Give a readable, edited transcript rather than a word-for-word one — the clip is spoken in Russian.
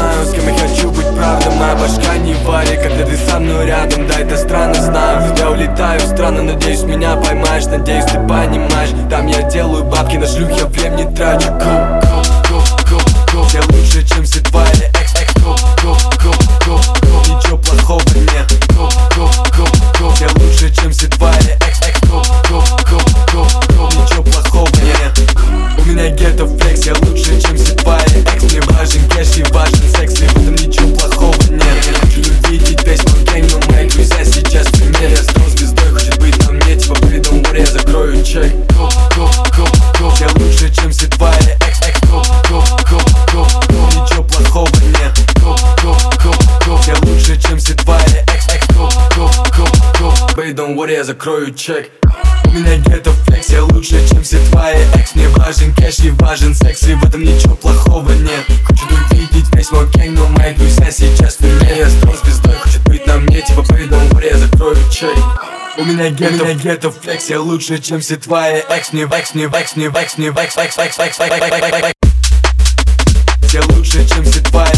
знаю, с кем я хочу быть, правда. Моя башка не варит, когда ты со мной рядом. Да, это странно, знаю. Я улетаю в страну, надеюсь, меня поймаешь. Надеюсь, ты понимаешь. Там я делаю бабки, на шлюх я время не трачу. Я лучше, чем все твои экс. Ничего плохого нет. Я лучше, чем все твои экс. Ничего плохого нет. У меня гетто флекс, я лучше, чем все твои экс. Мне важен кэш и важен секс, и в этом ничего плохого нет. Я хочу увидеть весь мой гэнг, но мои друзья сейчас в примере. Я стал звездой, хочет быть на мне, типа Don't worry, я закрою чек. Я лучше, чем все твои экс. Ничего плохого нет. Я лучше, чем все твои экс. Baby, don't worry, я закрою чек. У меня гетто флекс, я лучше, чем все твои экс. Мне важен кэш и важен секс, и в этом ничего плохого нет. Хочет увидеть весь мой гэнг, но мои друзья сейчас в фильме. Я стал звездой, хочет быть на мне, типа Baby, don't worry, я закрою чек. У меня гетто флекс, я лучше, чем все твои экс. Я лучше, чем все твои